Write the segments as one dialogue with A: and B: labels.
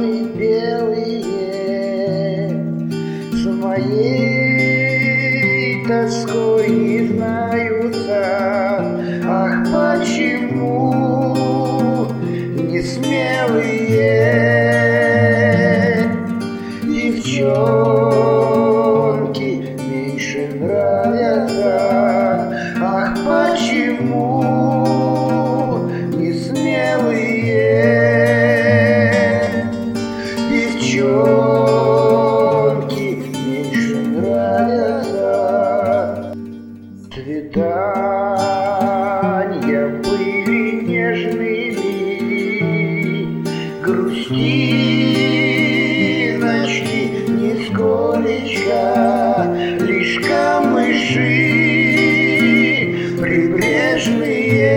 A: туманы белые с моей тоской не знаются. Ах, почему не смелые девчонки меньше нравятся? Ах, почему не смелые девчонки меньше нравятся? Свидания были нежными, грустиночки нисколечко, лишь камыши прибрежные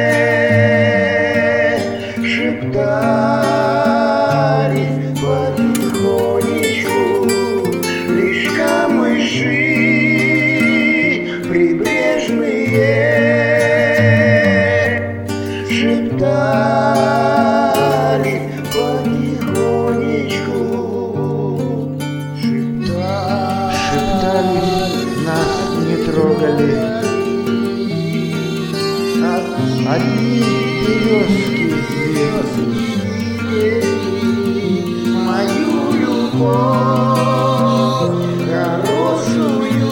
A: шептали потихонечку, лишь камыши прибрежные шептали потихонечку, шептали, нас не трогали. Одни березки, мою любовь хорошую,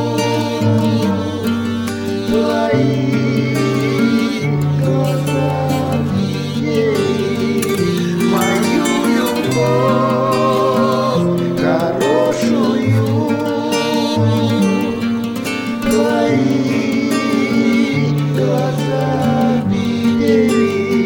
A: твои глаза видели мою любовь хорошую, твои глаза видели.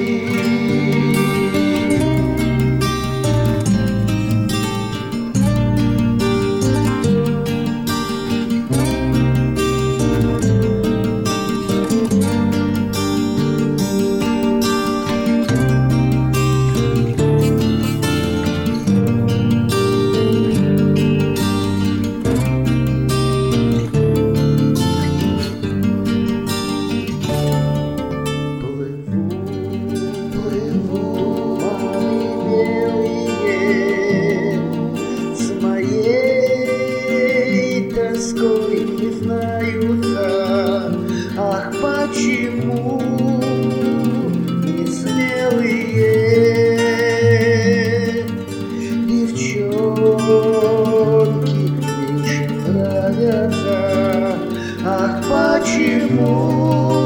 A: Тоской не знаются. Ах, почему не смелые девчонки меньше нравятся? Ах, почему